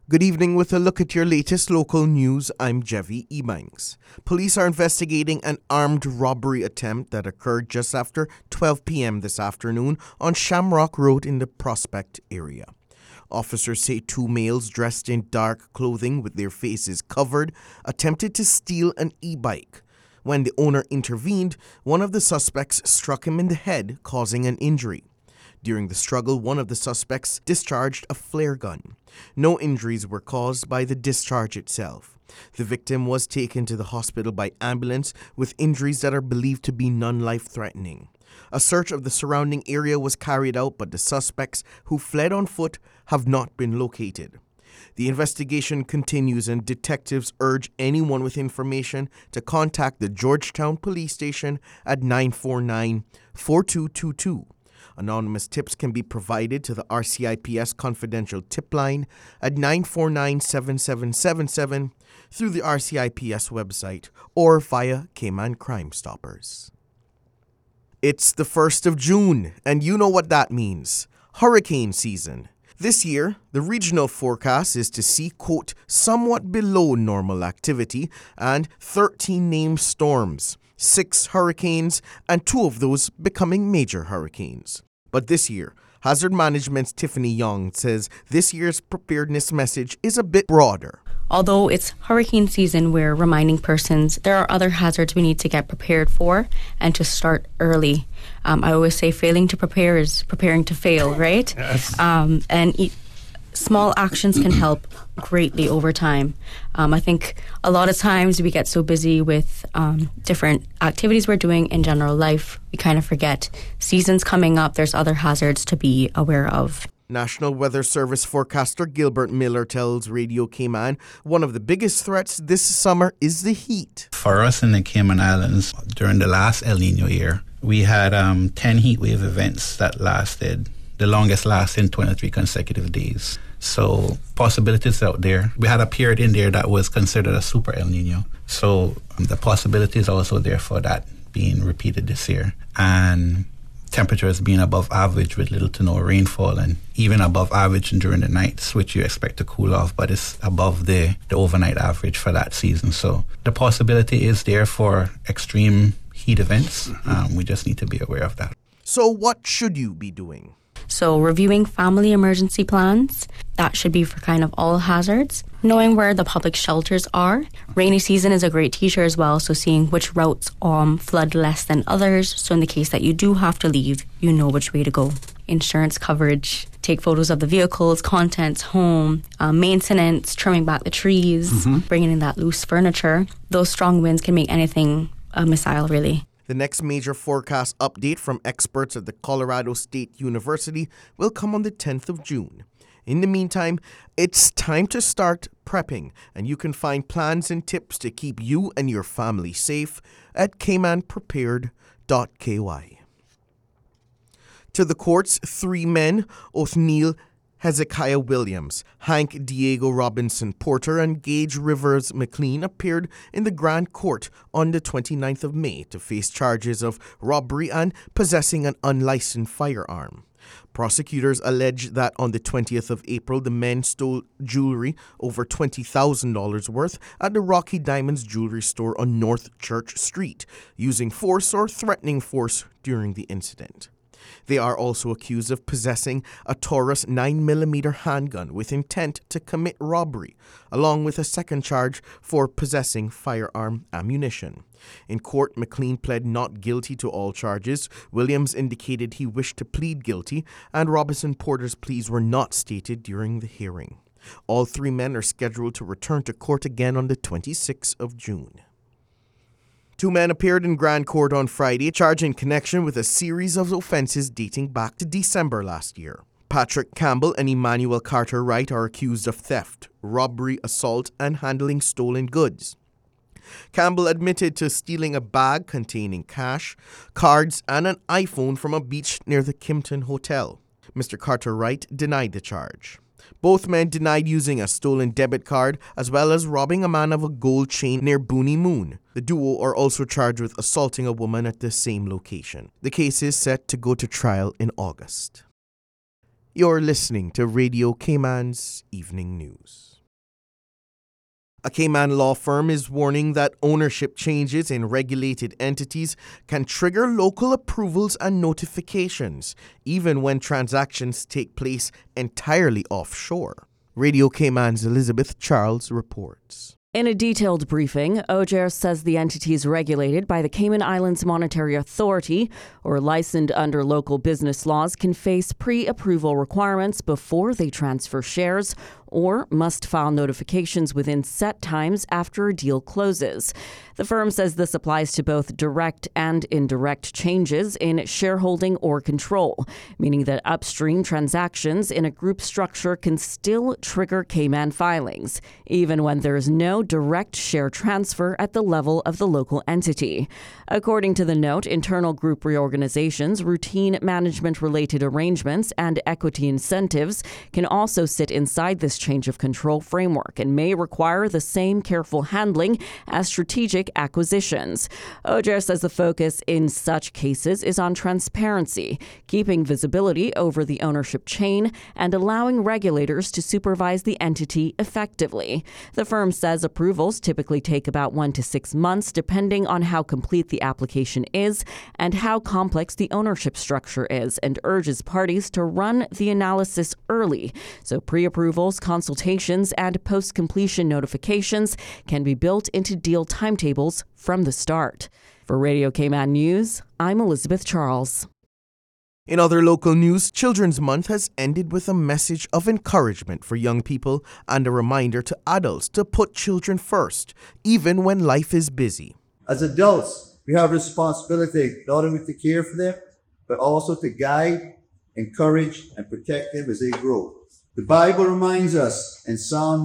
Good evening with a look at your latest local news. I'm Jevi Ebanks. Police are investigating an armed robbery attempt that occurred just after 12 p.m. this afternoon on Shamrock Road in the Prospect area. Officers say two males dressed in dark clothing with their faces covered attempted to steal an e-bike. When the owner intervened, one of the suspects struck him in the head, causing an injury. During the struggle, one of the suspects discharged a flare gun. No injuries were caused by the discharge itself. The victim was taken to the hospital by ambulance with injuries that are believed to be non-life-threatening. A search of the surrounding area was carried out, but the suspects who fled on foot have not been located. The investigation continues, and detectives urge anyone with information to contact the Georgetown Police Station at 949-4222. Anonymous tips can be provided to the RCIPS confidential tip line at 949-7777 through the RCIPS website or via Cayman Crime Stoppers. It's the 1st of June, and you know what that means. Hurricane season. This year, the regional forecast is to see, quote, somewhat below normal activity and 13 named storms, 6 hurricanes, and 2 of those becoming major hurricanes. But this year, Hazard Management's Tiffany Young says this year's preparedness message is a bit broader. Although it's hurricane season, we're reminding persons there are other hazards we need to get prepared for and to start early. I always say failing to prepare is preparing to fail, right? Yes. Small actions can help greatly over time. I think a lot of times we get so busy with different activities we're doing in general life, we kind of forget seasons coming up, there's other hazards to be aware of. National Weather Service forecaster Gilbert Miller tells Radio Cayman one of the biggest threats this summer is the heat. For us in the Cayman Islands, during the last El Nino year, we had 10 heat wave events that lasted, the longest lasting 23 consecutive days. So possibilities out there. We had a period in there that was considered a super El Nino. So the possibility is also there for that being repeated this year. And temperatures being above average with little to no rainfall, and even above average during the nights, which you expect to cool off, but it's above the overnight average for that season. So the possibility is there for extreme heat events. We just need to be aware of that. So what should you be doing? So reviewing family emergency plans, that should be for kind of all hazards. Knowing where the public shelters are. Rainy season is a great teacher as well, so seeing which routes flood less than others. So in the case that you do have to leave, you know which way to go. Insurance coverage, take photos of the vehicles, contents, home, maintenance, trimming back the trees, bringing in that loose furniture. Those strong winds can make anything a missile, really. The next major forecast update from experts at the Colorado State University will come on the 10th of June. In the meantime, it's time to start prepping, and you can find plans and tips to keep you and your family safe at caymanprepared.ky. To the courts, 3 men, Othniel Hezekiah Williams, Hank Diego Robinson Porter, and Gage Rivers McLean appeared in the Grand Court on the 29th of May to face charges of robbery and possessing an unlicensed firearm. Prosecutors allege that on the 20th of April, the men stole jewelry over $20,000 worth at the Rocky Diamonds jewelry store on North Church Street, using force or threatening force during the incident. They are also accused of possessing a Taurus 9mm handgun with intent to commit robbery, along with a second charge for possessing firearm ammunition. In court, McLean pled not guilty to all charges. Williams indicated he wished to plead guilty, and Robinson Porter's pleas were not stated during the hearing. All 3 men are scheduled to return to court again on the 26th of June. 2 men appeared in Grand Court on Friday, charged in connection with a series of offenses dating back to December last year. Patrick Campbell and Emmanuel Carter Wright are accused of theft, robbery, assault, and handling stolen goods. Campbell admitted to stealing a bag containing cash, cards, and an iPhone from a beach near the Kimpton Hotel. Mr. Carter Wright denied the charge. Both men denied using a stolen debit card as well as robbing a man of a gold chain near Booney Moon. The duo are also charged with assaulting a woman at the same location. The case is set to go to trial in August. You're listening to Radio Cayman's Evening News. A Cayman law firm is warning that ownership changes in regulated entities can trigger local approvals and notifications, even when transactions take place entirely offshore. Radio Cayman's Elizabeth Charles reports. In a detailed briefing, OJER says the entities regulated by the Cayman Islands Monetary Authority or licensed under local business laws can face pre-approval requirements before they transfer shares or must file notifications within set times after a deal closes. The firm says this applies to both direct and indirect changes in shareholding or control, meaning that upstream transactions in a group structure can still trigger Cayman filings, even when there is no direct share transfer at the level of the local entity. According to the note, internal group reorganizations, routine management-related arrangements, and equity incentives can also sit inside this change of control framework and may require the same careful handling as strategic acquisitions. OJER says the focus in such cases is on transparency, keeping visibility over the ownership chain, and allowing regulators to supervise the entity effectively. The firm says approvals typically take about 1 to 6 months, depending on how complete the application is and how complex the ownership structure is, and urges parties to run the analysis early so pre-approvals, consultations, and post-completion notifications can be built into deal timetables from the start. For Radio Cayman News, I'm Elizabeth Charles. In other local news, Children's Month has ended with a message of encouragement for young people and a reminder to adults to put children first, even when life is busy. As adults, we have responsibility not only to care for them, but also to guide, encourage, and protect them as they grow. The Bible reminds us in Psalm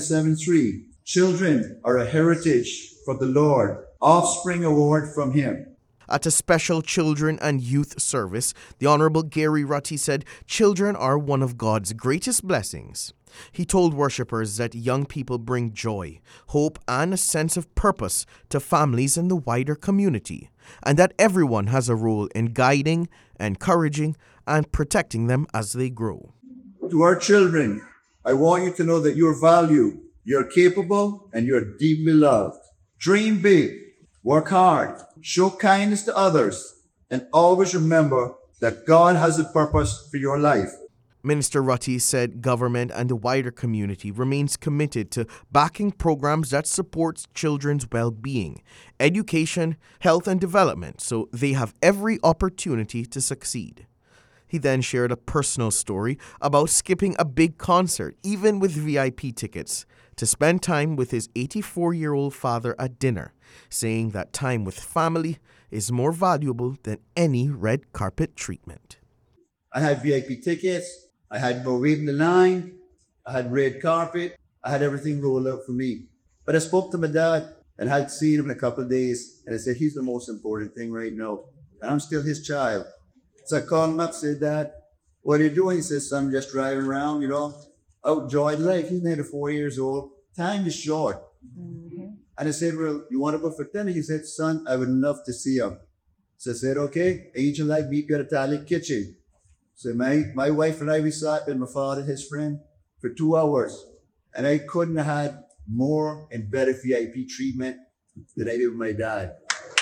127:3, children are a heritage from the Lord, offspring award from Him. At a special children and youth service, the Honorable Gary Rutty said children are one of God's greatest blessings. He told worshippers that young people bring joy, hope, and a sense of purpose to families and the wider community, and that everyone has a role in guiding, encouraging, and protecting them as they grow. To our children, I want you to know that you're valued, you're capable, and you're deeply loved. Dream big, work hard, show kindness to others, and always remember that God has a purpose for your life. Minister Rutty said government and the wider community remains committed to backing programs that support children's well-being, education, health, and development so they have every opportunity to succeed. He then shared a personal story about skipping a big concert, even with VIP tickets, to spend time with his 84-year-old father at dinner, saying that time with family is more valuable than any red carpet treatment. I had VIP tickets, I had no waiting in line, I had red carpet, I had everything rolled out for me. But I spoke to my dad and I had seen him in a couple of days, and I said, he's the most important thing right now. And I'm still his child. So I called him up and said, Dad, what are you doing? He says, I'm just driving around, out enjoying life. He's 94 years old. Time is short. Mm-hmm. And I said, well, you want to go for dinner? He said, son, I would love to see him. So I said, okay, Angel and I meet you at Italian Kitchen. So my wife and I, we sat with my father and his friend for 2 hours. And I couldn't have had more and better VIP treatment than I did with my dad.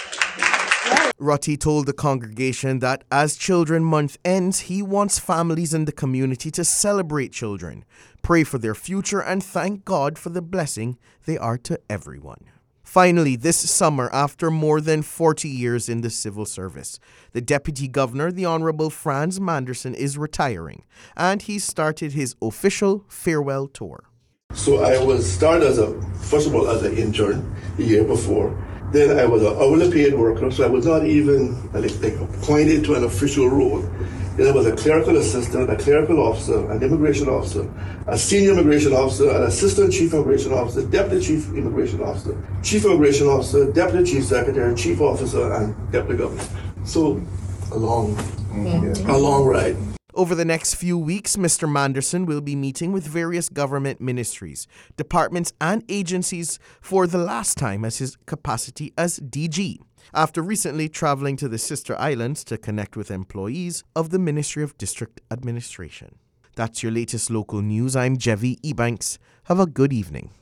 Rutty told the congregation that as Children's Month ends, he wants families in the community to celebrate children, pray for their future, and thank God for the blessing they are to everyone. Finally, this summer, after more than 40 years in the civil service, the Deputy Governor, the Honorable Franz Manderson, is retiring, and he started his official farewell tour. So I was started first of all as an intern the year before. Then I was an hourly paid worker, so I was not even appointed to an official role. Then I was a clerical assistant, a clerical officer, an immigration officer, a senior immigration officer, an assistant chief immigration officer, deputy chief immigration officer, chief immigration officer, deputy chief secretary, chief officer, and deputy governor. So a long ride. Over the next few weeks, Mr. Manderson will be meeting with various government ministries, departments, and agencies for the last time as his capacity as DG, after recently traveling to the sister islands to connect with employees of the Ministry of District Administration. That's your latest local news. I'm Jevi Ebanks. Have a good evening.